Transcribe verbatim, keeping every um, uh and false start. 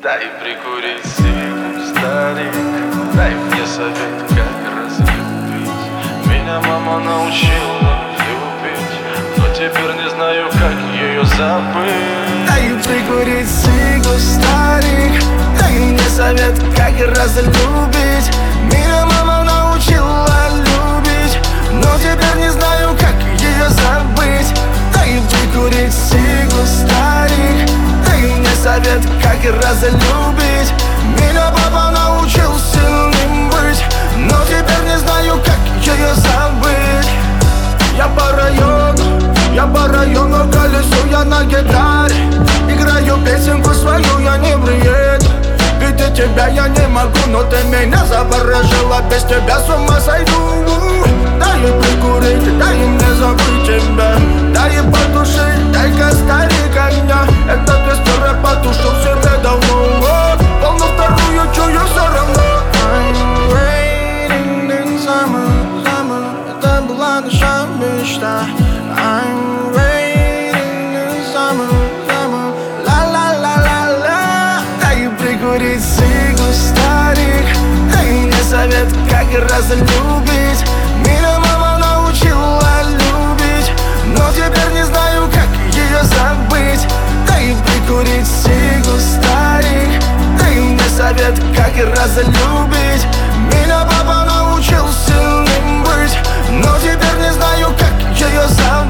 Дай прикурить сигару, старик. Дай мне совет, как разлюбить. Меня мама научила любить, но теперь не знаю, как ее забыть. Дай прикурить сигару, старик. Дай мне совет, как разлюбить. Меня мама научила любить, но теперь не знаю, как ее забыть. Дай прикурить сигару, старик. Дай мне совет, как разлюбить. Меня папа научил сильным быть, но теперь не знаю, как ее забыть. Я по району, я по району колесу, я на гитаре. Играю песенку свою, я не приеду. Ведь тебя я не могу, но ты меня заворожила. Без тебя с ума сойду. Дай прикурить, дай мне забыть тебя. Дай потушить, дай-ка старик огня. Этот костер я потушил себе давно. Волну вторую чую все равно. I'm waiting in summer, summer. Это была наша мечта. I'm waiting in summer, summer. Ла-ла-ла-ла-ла. Дай прикурить сигару, старик. Дай мне совет, как разлюбить. Меня мама научила любить, но теперь не знаю, как ее забыть. Дай прикурить сигару, старик. Дай мне совет, как разлюбить. Меня папа научил сильным быть, но теперь не знаю, как ее забыть.